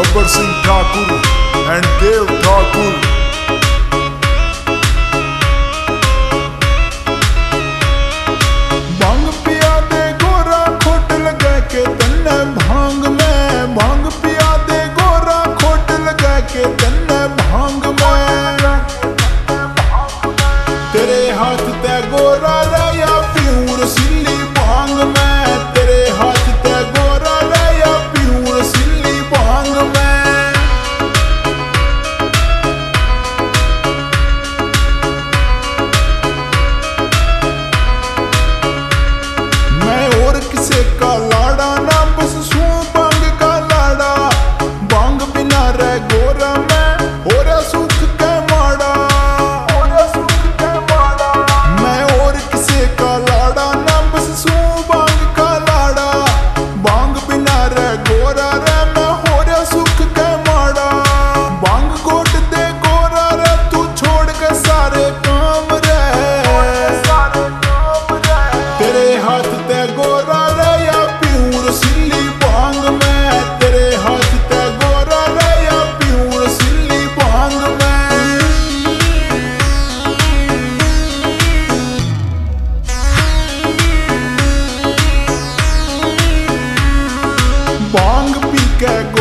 Gabbar Singh Thakur and Dev Thakur. भांग पिया दे गोरा खोट लगा के तन्ने भांग में, भांग पिया दे गोरा खोट लगा के तन्ने भांग में। तेरे हाथ ते गोरा रया प्यूर सिल्ली भांग में, तेरे हाथ ते गोरा रया प्यूर सिल्ली भांग में। मैं और किसे का लाड़ा ना बस सू भांग का लाड़ा, भांग बिना रह गोरा मैं और सुख के माड़ा। मैं और किसे का लाड़ा ना बस सू भांग का लाड़ा, भांग बिना रह गोरा रे मैं होर सुख के माड़ा। भांग गोट दे गोरा रे तू छोड़ के सारे काम रे, तेरे हाथ ते गोरा रे या प्यूर सिल्ली भांग में, तेरे हाथ ते गोरा रे या प्यूर सिल्ली भांग में। भांग पी के